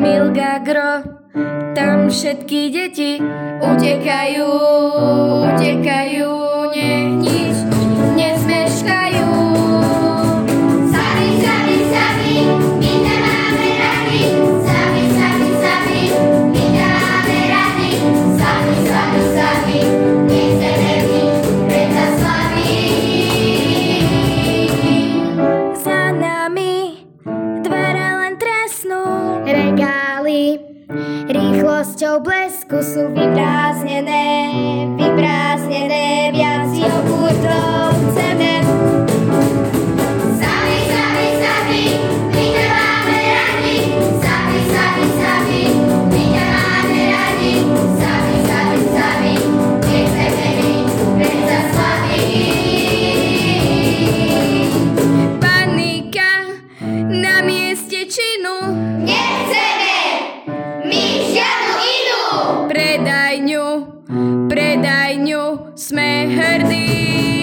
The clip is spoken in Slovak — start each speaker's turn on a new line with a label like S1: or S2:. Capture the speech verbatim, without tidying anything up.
S1: Milgagro, tam všetky deti utekajú, utekajú, nech nič nezmeškajú. Sami, sami, sami, my nemáme rady. Sami, sami, sami, my nemáme rady. Sami, sami, sami, my chceme byť predsa slaví. Za nami dvere len trasnú, regály rýchlosťou blesku sú vyprázdnené, vyprázdnené, viac jogurtov chceme. Sami, sami, sami, my nemáme radi. Sami, sami, sami, my nemáme radi. Sami, sami, sami, nechceme byť predsa slaví. Panika na mieste činu. Nechceme my žiadnu inú predajňu, predajňu, sme hrdí.